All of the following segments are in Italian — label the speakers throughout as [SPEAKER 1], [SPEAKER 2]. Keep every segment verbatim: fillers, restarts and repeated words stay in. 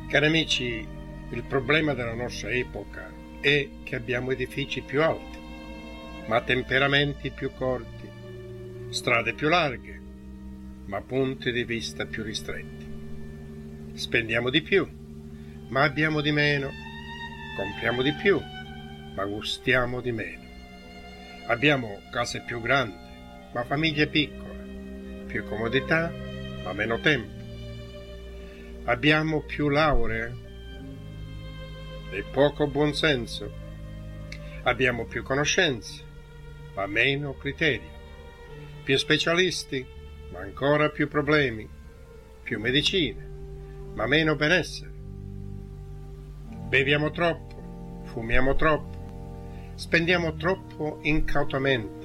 [SPEAKER 1] Cari amici, il problema della nostra epoca è che abbiamo edifici più alti, ma temperamenti più corti, strade più larghe, ma punti di vista più ristretti. Spendiamo di più, ma abbiamo di meno. Compriamo di più, ma gustiamo di meno. Abbiamo case più grandi, ma famiglie piccole, più comodità, ma meno tempo. Abbiamo più lauree e poco buonsenso. Abbiamo più conoscenze, ma meno criteri. Più specialisti, ma ancora più problemi. Più medicine, ma meno benessere. Beviamo troppo, fumiamo troppo, spendiamo troppo incautamente,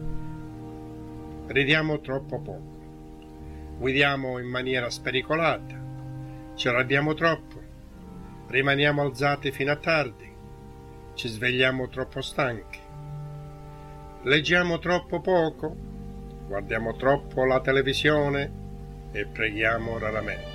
[SPEAKER 1] ridiamo troppo poco, guidiamo in maniera spericolata, ci arrabbiamo troppo, rimaniamo alzati fino a tardi, ci svegliamo troppo stanchi, leggiamo troppo poco, guardiamo troppo la televisione e preghiamo raramente.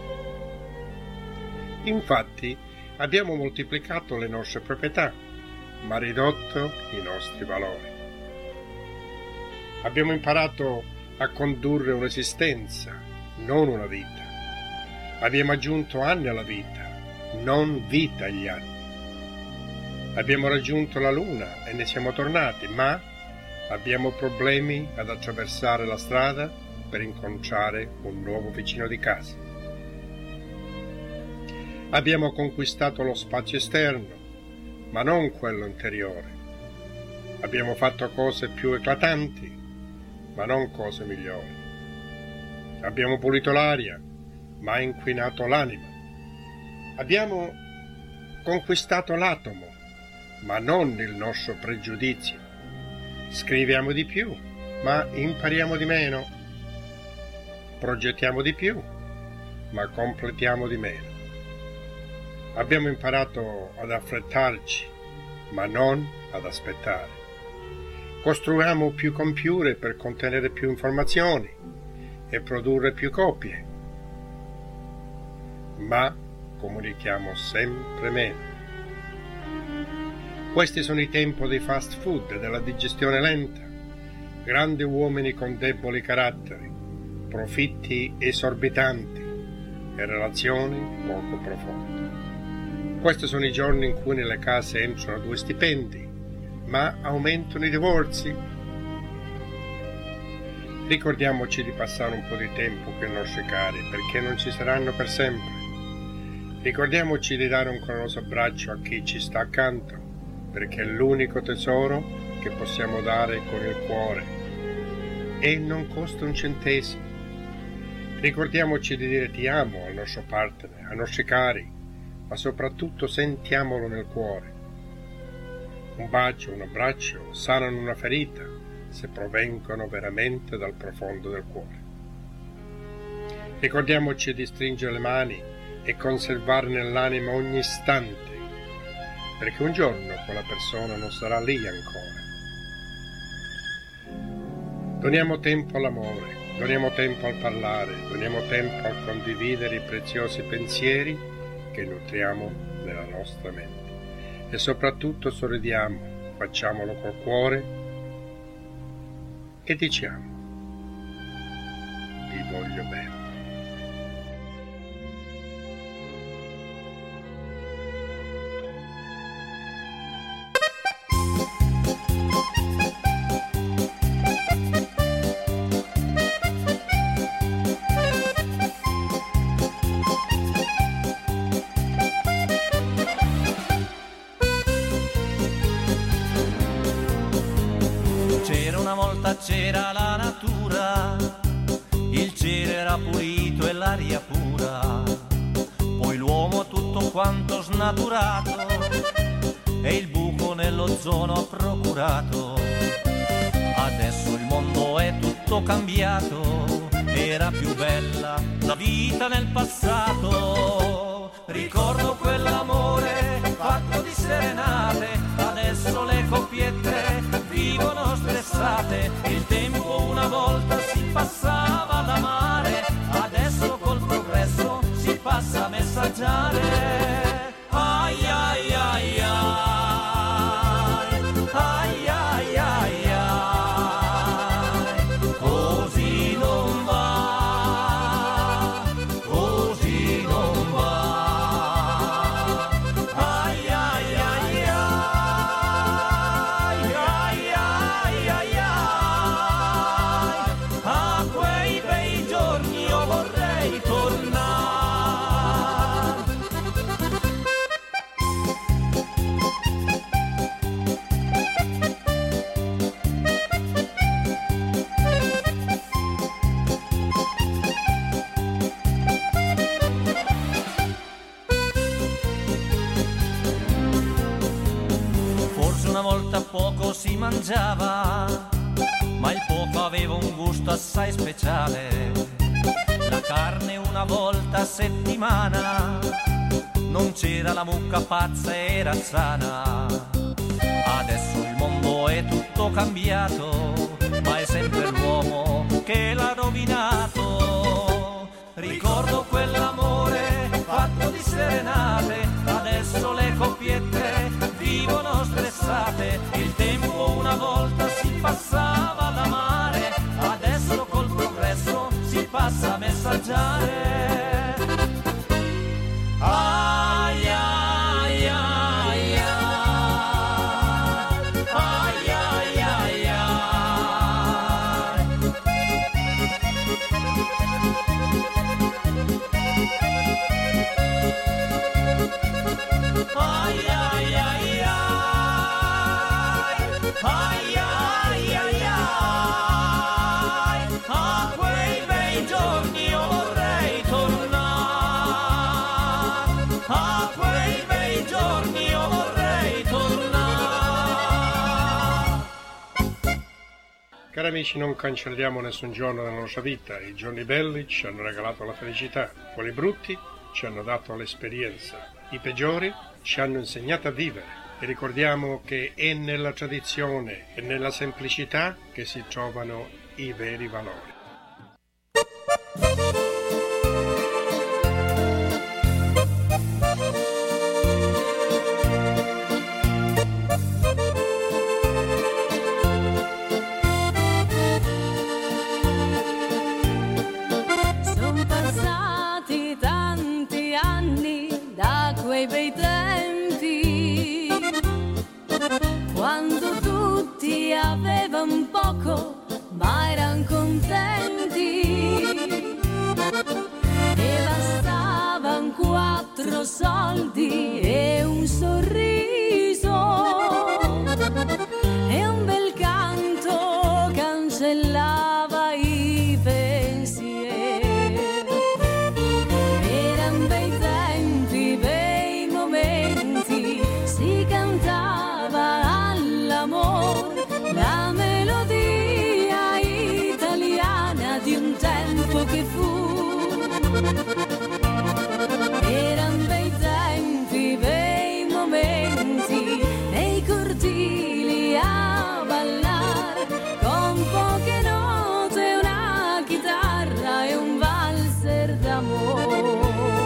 [SPEAKER 1] Infatti, abbiamo moltiplicato le nostre proprietà, ma ridotto i nostri valori. Abbiamo imparato a condurre un'esistenza, non una vita. Abbiamo aggiunto anni alla vita, non vita agli anni. Abbiamo raggiunto la luna e ne siamo tornati, ma abbiamo problemi ad attraversare la strada per incontrare un nuovo vicino di casa. Abbiamo conquistato lo spazio esterno, ma non quello interiore. Abbiamo fatto cose più eclatanti, ma non cose migliori. Abbiamo pulito l'aria, ma inquinato l'anima. Abbiamo conquistato l'atomo, ma non il nostro pregiudizio. Scriviamo di più, ma impariamo di meno. Progettiamo di più, ma completiamo di meno. Abbiamo imparato ad affrettarci, ma non ad aspettare. Costruiamo più computer per contenere più informazioni e produrre più copie, ma comunichiamo sempre meno. Questi sono i tempi dei fast food e della digestione lenta, grandi uomini con deboli caratteri, profitti esorbitanti e relazioni poco profonde. Questi sono i giorni in cui nelle case entrano due stipendi, ma aumentano i divorzi. Ricordiamoci di passare un po' di tempo con i nostri cari, perché non ci saranno per sempre. Ricordiamoci di dare un caloroso abbraccio a chi ci sta accanto, perché è l'unico tesoro che possiamo dare con il cuore e non costa un centesimo. Ricordiamoci di dire ti amo al nostro partner, ai nostri cari, ma soprattutto sentiamolo nel cuore. Un bacio, un abbraccio sanano una ferita se provengono veramente dal profondo del cuore. Ricordiamoci di stringere le mani e conservare nell'anima ogni istante, perché un giorno quella persona non sarà lì ancora. Doniamo tempo all'amore, doniamo tempo al parlare, doniamo tempo a condividere i preziosi pensieri che nutriamo nella nostra mente e soprattutto sorridiamo, facciamolo col cuore e diciamo vi voglio bene.
[SPEAKER 2] C'era la natura, il cielo era pulito e l'aria pura, poi l'uomo tutto quanto snaturato e il buco nell'ozono ha procurato. Adesso il mondo è tutto cambiato, era più bella la vita nel passato. Ricordo quell'amore fatto di serenate, adesso le coppiette vivono stressate. Il tempo una volta si passava ad amare, adesso col progresso si passa a messaggiare. si mangiava, ma il poco aveva un gusto assai speciale. La carne una volta a settimana, non c'era la mucca pazza, era sana. Adesso il mondo è tutto cambiato, ma è sempre l'uomo che l'ha rovinato. Ricordo quell'amore fatto di serenate, adesso le coppiette vivono stressate. Il tempo una volta si passava ad amare, adesso col progresso si passa a messaggiare. Ai ai ai ai, ai ai ai ai, ai ai ai ai, ai ai ai ai, a quei bei giorni io vorrei tornare, a quei bei giorni io vorrei tornare.
[SPEAKER 1] Cari amici, non cancelliamo nessun giorno della nostra vita. I giorni belli ci hanno regalato la felicità, quelli brutti ci hanno dato l'esperienza, i peggiori ci hanno insegnato a vivere. E ricordiamo che è nella tradizione e nella semplicità che si trovano i veri valori.
[SPEAKER 3] Sono passati tanti anni da quei bei tempi, quando tutti avevano poco ma erano contenti, e bastavano quattro soldi e un sorriso, e un bel canto cancellava i pensieri. Erano bei tempi, bei momenti, si cantava all'amor, la melodia italiana di un tempo che fu. Eran bei tempi, bei momenti, nei cortili a ballar, con poche note, una chitarra e un valzer d'amore.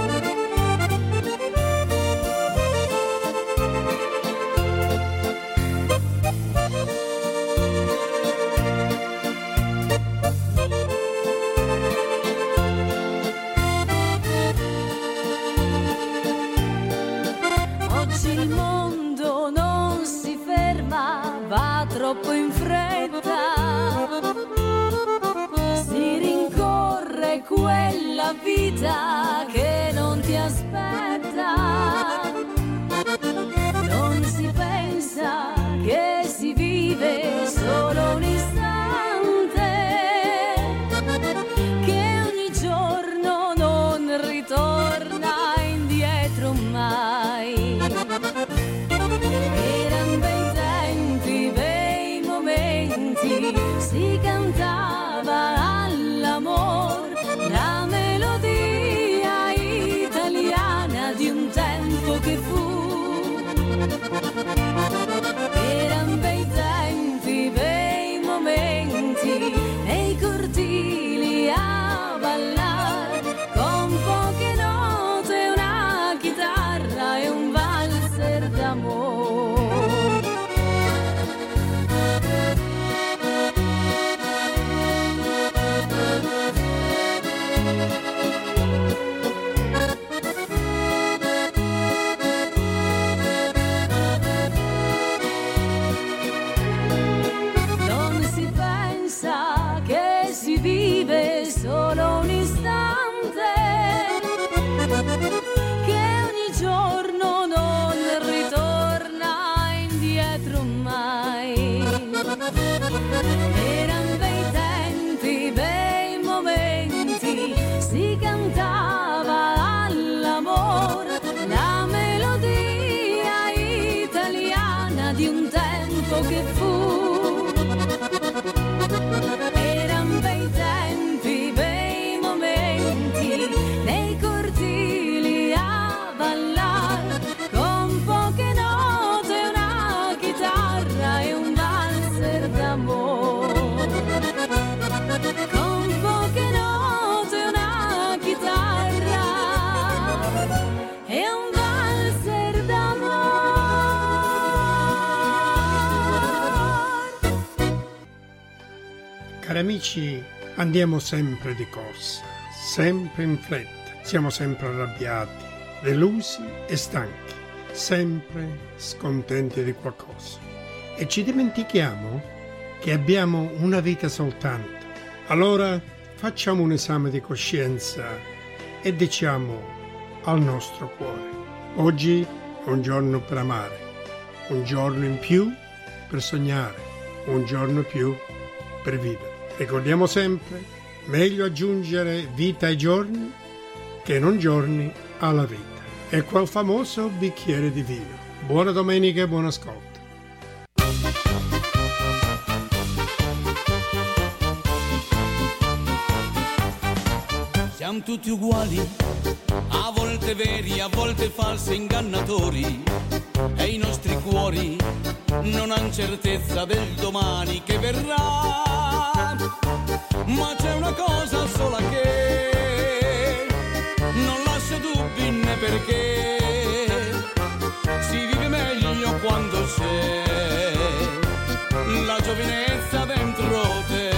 [SPEAKER 3] Oggi il mondo non si ferma, va troppo in fretta, si rincorre quella vita che non ti aspetta, non si pensa che si vive solo un istante, che ogni giorno non ritorna indietro mai. Eran bei tempi, bei momenti, si cantava all'amor, la melodia italiana di un tempo che fu. Eran bei tempi, bei momenti, nei cortili a ballar, con poche note, una chitarra e un valzer d'amore. Non si pensa che si vive solo un istante, che ogni giorno non ritorna indietro mai. Eran bei tempi, bei momenti, si cantava all'amor, la melodia italiana di un tempo che fu.
[SPEAKER 1] Cari amici, andiamo sempre di corsa, sempre in fretta, siamo sempre arrabbiati, delusi e stanchi, sempre scontenti di qualcosa. E ci dimentichiamo che abbiamo una vita soltanto. Allora facciamo un esame di coscienza e diciamo al nostro cuore: oggi è un giorno per amare, un giorno in più per sognare, un giorno in più per vivere. Ricordiamo sempre, meglio aggiungere vita ai giorni che non giorni alla vita. E quel famoso bicchiere di vino. Buona domenica e buon ascolto.
[SPEAKER 4] Siamo tutti uguali, a volte veri, a volte falsi ingannatori, e i nostri cuori non han certezza del domani che verrà. Ma c'è una cosa sola che non lascia dubbi né perché, si vive meglio quando c'è la giovinezza dentro te.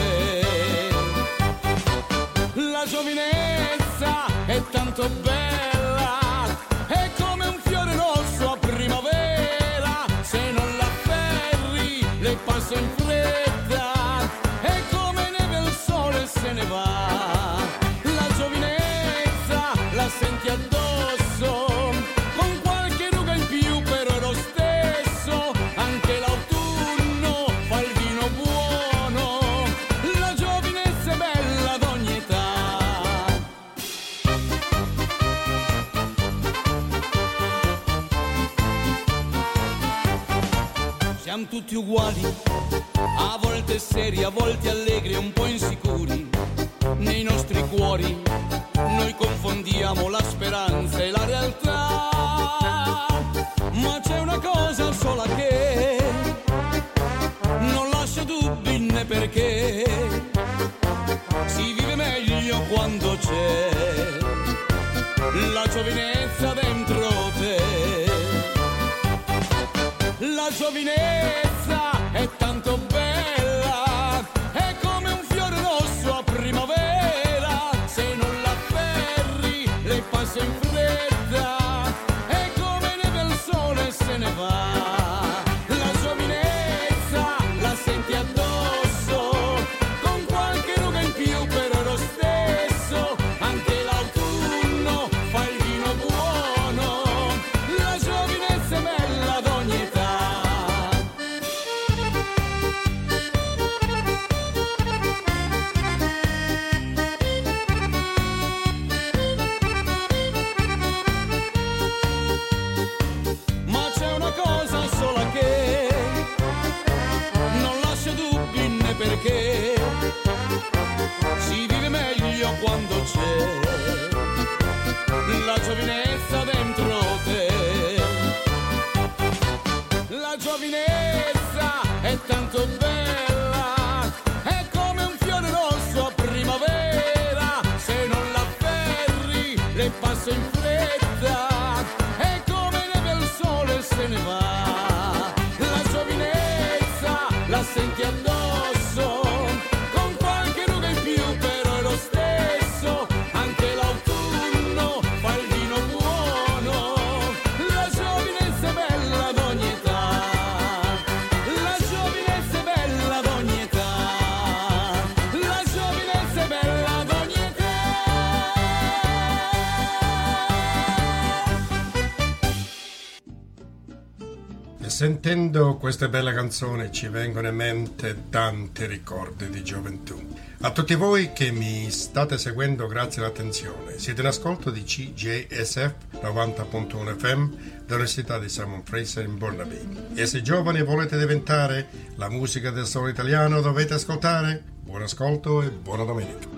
[SPEAKER 4] La giovinezza è tanto bella, è come un fiore rosso a primavera, se non la afferri le passa in fretta, è come neve al sole se ne va. La giovinezza la senti addosso, con qualche ruga in più però è lo stesso, anche l'autunno fa il vino buono, la giovinezza è bella ad ogni età. Siamo tutti uguali, a volte seri, a volte allegri e un po' insicuri. Nei nostri cuori noi confondiamo la speranza e la realtà. Ma c'è una cosa sola che non lascia dubbi né perché, si vive meglio quando c'è la giovinezza dentro te. La giovinezza è tanto bella, è come un fiore rosso a primavera, se non la afferri le passa in fretta, è come neve al sole se ne va. La giovinezza la senti addosso, con qualche ruga in più però è lo stesso, anche l'autunno fa il vino buono, la giovinezza è bella ad ogni età. Ma c'è una cosa sola che non lascia dubbi né perché, si vive meglio quando c'è la giovinezza dentro te. La giovinezza è tanto bella, è come un fiore rosso a primavera, se non la afferri le passa in fretta, è come neve al sole se ne va. La giovinezza la senti addosso, con qualche ruga in più però è lo stesso, anche l'autunno fa il vino buono, la giovinezza è bella ad ogni età. La giovinezza è bella ad ogni età. La giovinezza è bella ad ogni età.
[SPEAKER 1] E sentendo questa bella canzone ci vengono in mente tanti ricordi di gioventù. A tutti voi che mi state seguendo, grazie all'attenzione. Siete in ascolto di C J S F novanta punto uno F M dell'Università di Simon Fraser in Burnaby. E se giovani volete diventare la musica del solo italiano, dovete ascoltare. Buon ascolto e buona domenica.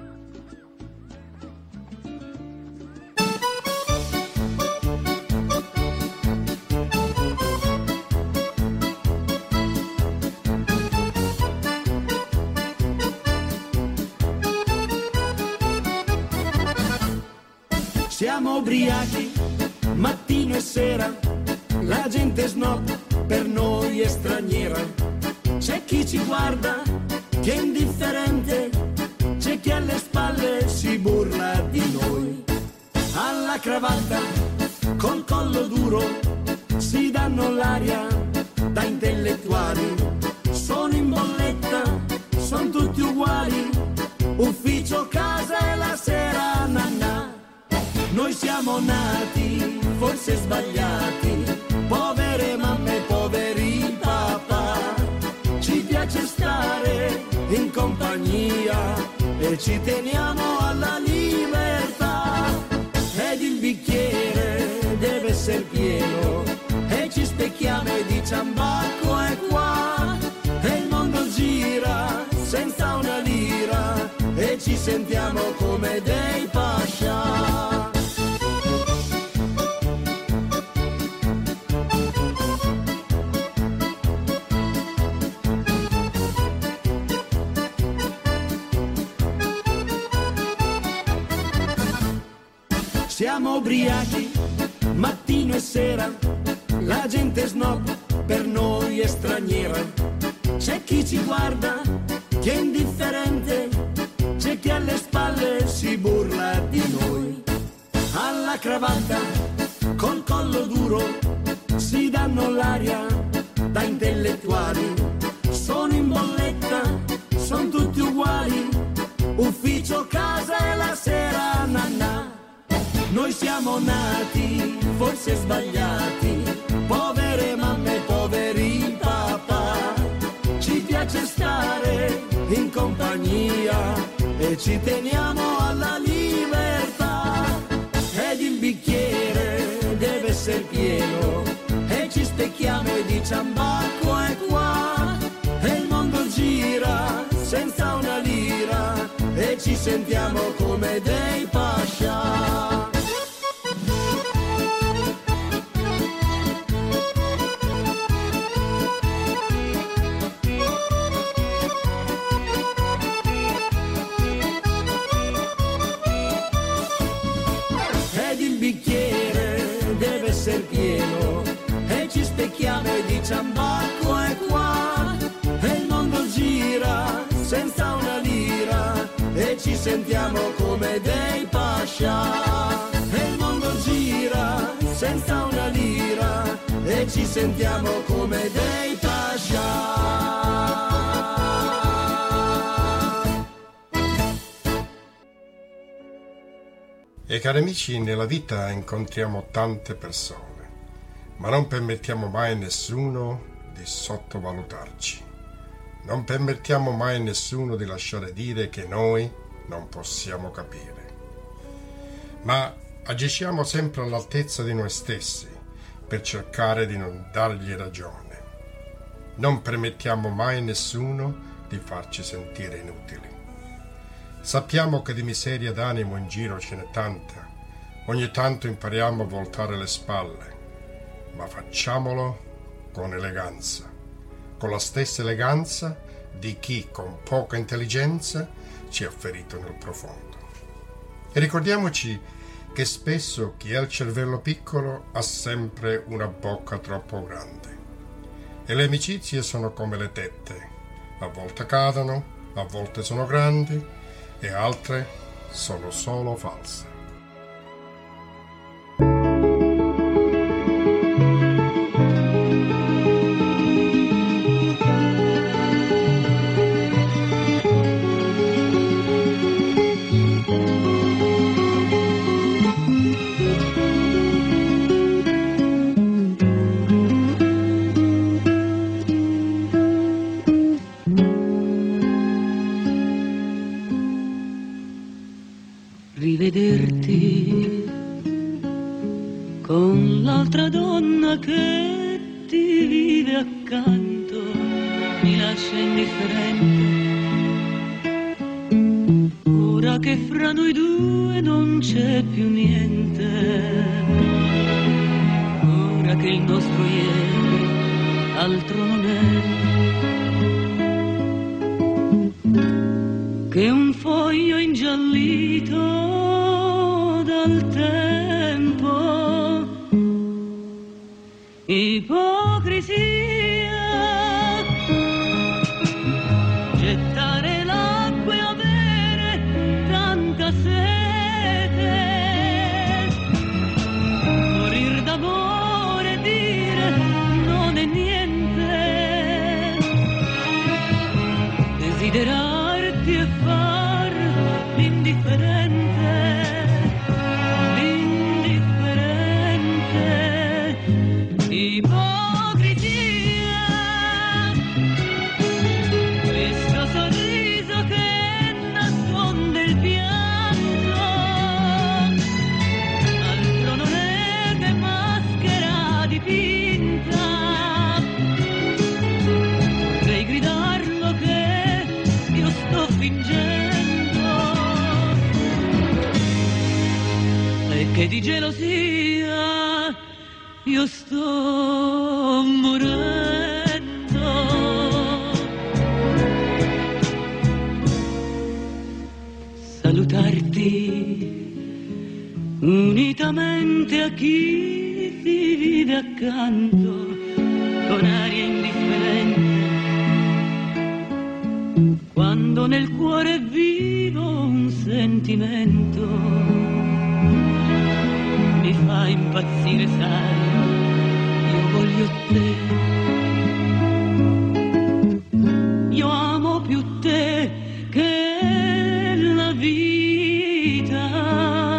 [SPEAKER 5] Siamo ubriachi mattino e sera, la gente snob per noi è straniera. C'è chi ci guarda chi è indifferente, c'è chi alle spalle si burla di noi. Alla cravatta, col collo duro, si danno l'aria da intellettuali. Sono in bolletta, sono tutti uguali, ufficio, casa e la sera nanà. Noi siamo nati, forse sbagliati, povere mamme, poveri papà. Ci piace stare in compagnia e ci teniamo alla libertà. Ed il bicchiere deve essere pieno e ci specchiamo e diciamo bacco è qua. E il mondo gira senza una lira e ci sentiamo come dei pascià. Siamo ubriachi, mattino e sera, la gente snob per noi è straniera. C'è chi ci guarda, chi è indifferente, c'è chi alle spalle si burla di noi. Alla cravatta, col collo duro, si danno l'aria da intellettuali. Sono in bolletta, sono tutti uguali, ufficio, casa e la sera nanà. Noi siamo nati, forse sbagliati, povere mamme, poveri papà. Ci piace stare in compagnia e ci teniamo alla libertà. Ed il bicchiere deve essere pieno e ci specchiamo e diciamo bacco è qua. E il mondo gira senza una lira e ci sentiamo come dei pascià. Pieno e ci specchiamo e diciamo bacco è qua. E il mondo gira senza una lira e ci sentiamo come dei pascià. E il mondo gira senza una lira e ci sentiamo come dei pascià.
[SPEAKER 1] E cari amici, nella vita incontriamo tante persone, ma non permettiamo mai a nessuno di sottovalutarci. Non permettiamo mai a nessuno di lasciare dire che noi non possiamo capire. Ma agisciamo sempre all'altezza di noi stessi per cercare di non dargli ragione. Non permettiamo mai a nessuno di farci sentire inutili. Sappiamo che di miseria d'animo in giro ce n'è tanta. Ogni tanto impariamo a voltare le spalle, ma facciamolo con eleganza, con la stessa eleganza di chi con poca intelligenza ci ha ferito nel profondo. E ricordiamoci che spesso chi ha il cervello piccolo ha sempre una bocca troppo grande. E le amicizie sono come le tette, a volte cadono, a volte sono grandi, e altre sono solo false.
[SPEAKER 3] Rivederti con l'altra donna che ti vive accanto mi lascia indifferente. Ora che fra noi due non c'è più niente, ora che il nostro ieri altro non è che un foglio ingiallito dal tempo. Ipocrisia, gettare questa sete, morir d'amore e dire non è niente, desiderarti e far l'indifferente, l'indifferente, ipocrisia, questo sorriso che nasconde il pianto, altro non è che maschera dipinta, vorrei gridarlo che io sto fingendo e che di gelosia io sto morendo. Salutarti unitamente a chi ti vive accanto con aria indifferente, quando nel cuore è vivo un sentimento, mi fa impazzire, sai, io voglio te, io amo più te che la vita.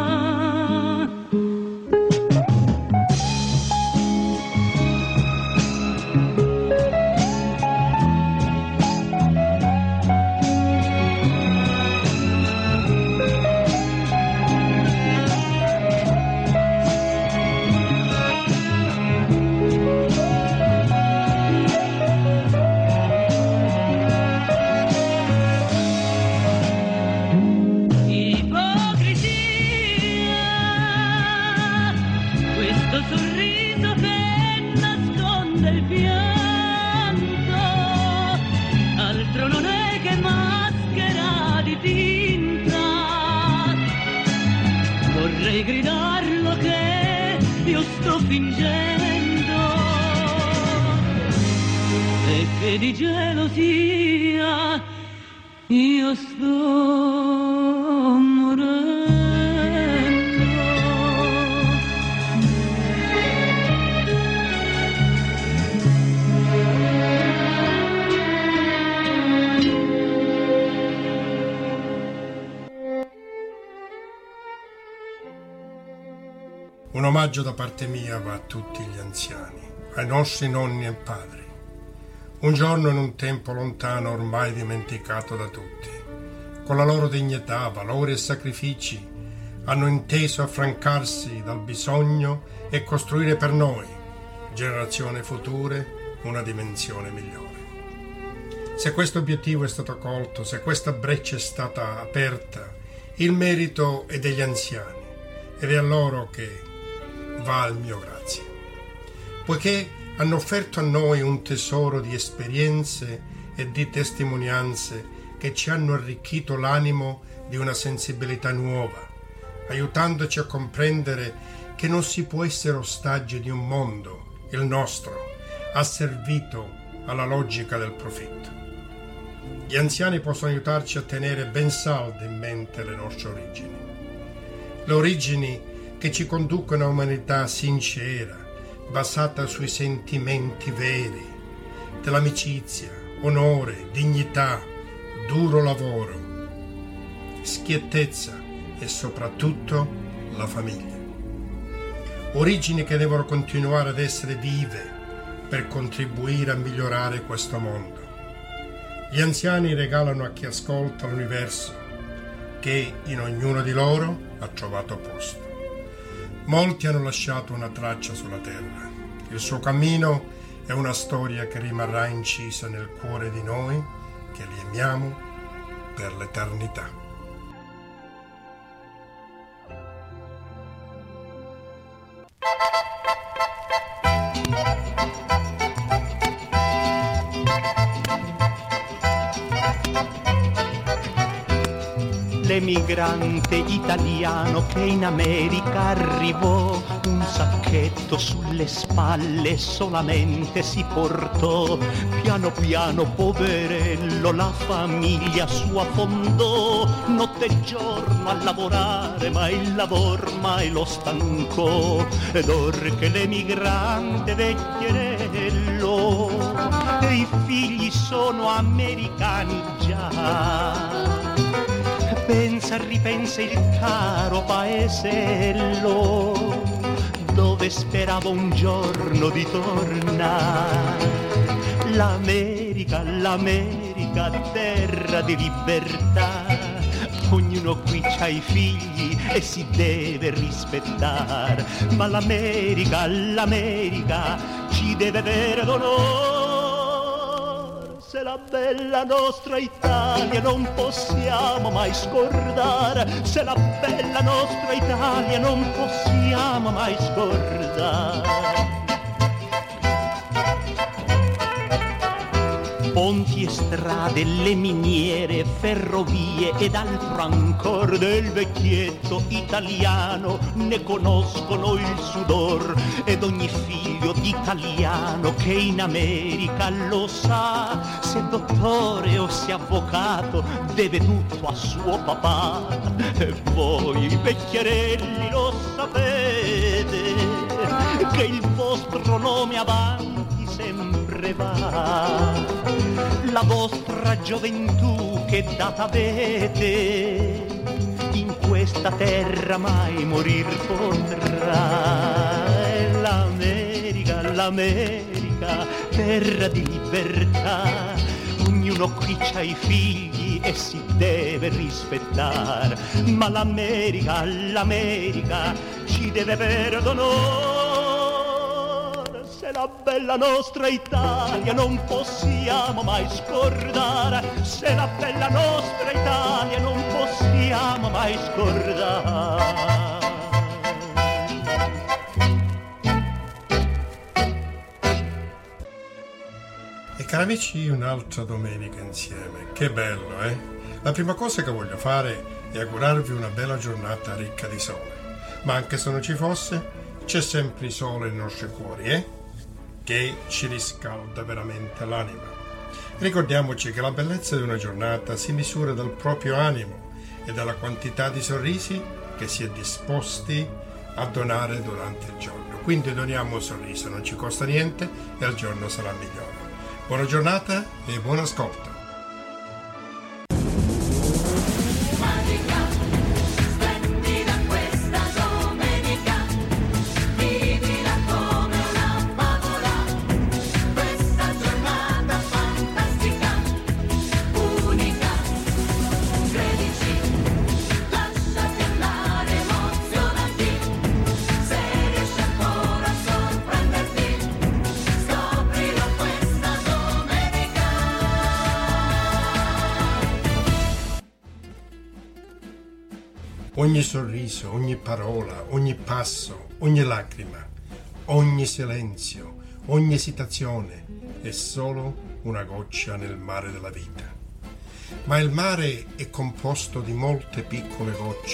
[SPEAKER 3] Vorrei gridarlo che io sto fingendo e che di gelosia io sto morendo.
[SPEAKER 1] Un omaggio da parte mia va a tutti gli anziani, ai nostri nonni e padri. Un giorno in un tempo lontano ormai dimenticato da tutti, con la loro dignità, valori e sacrifici, hanno inteso affrancarsi dal bisogno e costruire per noi, generazioni future, una dimensione migliore. Se questo obiettivo è stato colto, se questa breccia è stata aperta, il merito è degli anziani ed è a loro che va il mio grazie, poiché hanno offerto a noi un tesoro di esperienze e di testimonianze che ci hanno arricchito l'animo di una sensibilità nuova, aiutandoci a comprendere che non si può essere ostaggi di un mondo, il nostro, asservito alla logica del profitto. Gli anziani possono aiutarci a tenere ben salde in mente le nostre origini, le origini che ci conducono a un'umanità sincera, basata sui sentimenti veri, dell'amicizia, onore, dignità, duro lavoro, schiettezza e soprattutto la famiglia. Origini che devono continuare ad essere vive per contribuire a migliorare questo mondo. Gli anziani regalano a chi ascolta l'universo che in ognuno di loro ha trovato posto. Molti hanno lasciato una traccia sulla terra. Il suo cammino è una storia che rimarrà incisa nel cuore di noi, che li amiamo per l'eternità.
[SPEAKER 6] l'emigrante italiano che in America arrivò, un sacchetto sulle spalle solamente si portò, piano piano poverello la famiglia sua fondò, notte e giorno a lavorare ma il lavoro mai lo stancò, ed or che l'emigrante vecchierello e i figli sono americani già, pensa, ripensa il caro paesello dove speravo un giorno di tornare. L'America, l'America, terra di libertà, ognuno qui c'ha i figli e si deve rispettare, ma l'America, l'America ci deve avere d'onore. Se la bella nostra Italia non possiamo mai scordare, se la bella nostra Italia non possiamo mai scordare. Ponti e strade, le miniere, ferrovie ed altro ancor del vecchietto italiano ne conoscono il sudor, ed ogni figlio d'italiano che in America lo sa, se dottore o se avvocato deve tutto a suo papà. E voi vecchierelli lo sapete che il vostro nome avanti sempre va, la vostra gioventù che data avete in questa terra mai morir potrà. E l'America, l'America, terra di libertà, ognuno qui c'ha i figli e si deve rispettare, ma l'America, l'America ci deve avere d'onore. Se la bella nostra Italia non possiamo mai scordare, se la bella nostra Italia non possiamo mai scordare.
[SPEAKER 1] E cari amici, un'altra domenica insieme, che bello, eh? La prima cosa che voglio fare è augurarvi una bella giornata ricca di sole, ma anche se non ci fosse, c'è sempre il sole nei nostri cuori, eh? Che ci riscalda veramente l'anima. Ricordiamoci che la bellezza di una giornata si misura dal proprio animo e dalla quantità di sorrisi che si è disposti a donare durante il giorno. Quindi doniamo un sorriso, non ci costa niente e il giorno sarà migliore. Buona giornata e buon ascolto. Ogni sorriso, ogni parola, ogni passo, ogni lacrima, ogni silenzio, ogni esitazione è solo una goccia nel mare della vita. Ma il mare è composto di molte piccole gocce